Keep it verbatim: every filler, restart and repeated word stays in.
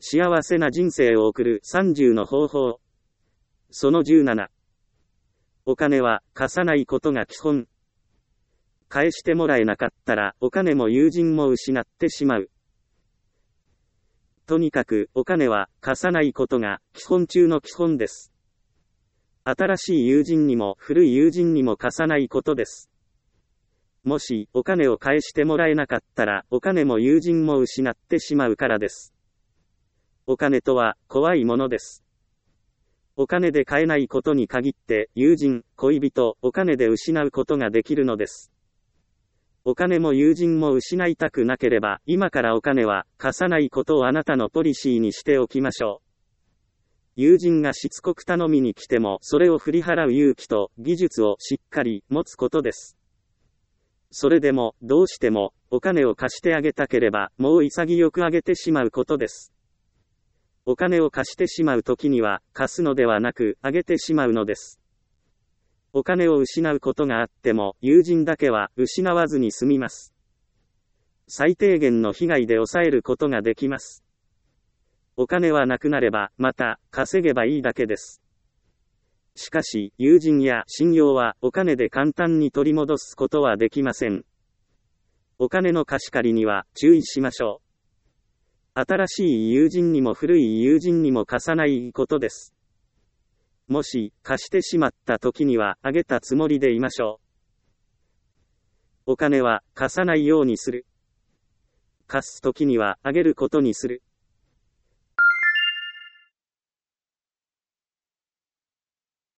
幸せな人生を送るさんじゅうの方法。そのじゅうなな。お金は貸さないことが基本。返してもらえなかったらお金も友人も失ってしまう。とにかくお金は貸さないことが基本中の基本です。新しい友人にも古い友人にも貸さないことです。もしお金を返してもらえなかったらお金も友人も失ってしまうからです。お金とは怖いものです。お金で買えないことに限って友人、恋人、お金で失うことができるのです。お金も友人も失いたくなければ今からお金は貸さないことをあなたのポリシーにしておきましょう。友人がしつこく頼みに来てもそれを振り払う勇気と技術をしっかり持つことです。それでもどうしてもお金を貸してあげたければもう潔くあげてしまうことです。お金を貸してしまうときには貸すのではなくあげてしまうのです。お金を失うことがあっても友人だけは失わずに済みます。最低限の被害で抑えることができます。お金はなくなればまた稼げばいいだけです。しかし友人や信用はお金で簡単に取り戻すことはできません。お金の貸し借りには注意しましょう。新しい友人にも古い友人にも貸さないことです。もし貸してしまった時にはあげたつもりでいましょう。お金は貸さないようにする。貸す時にはあげることにする。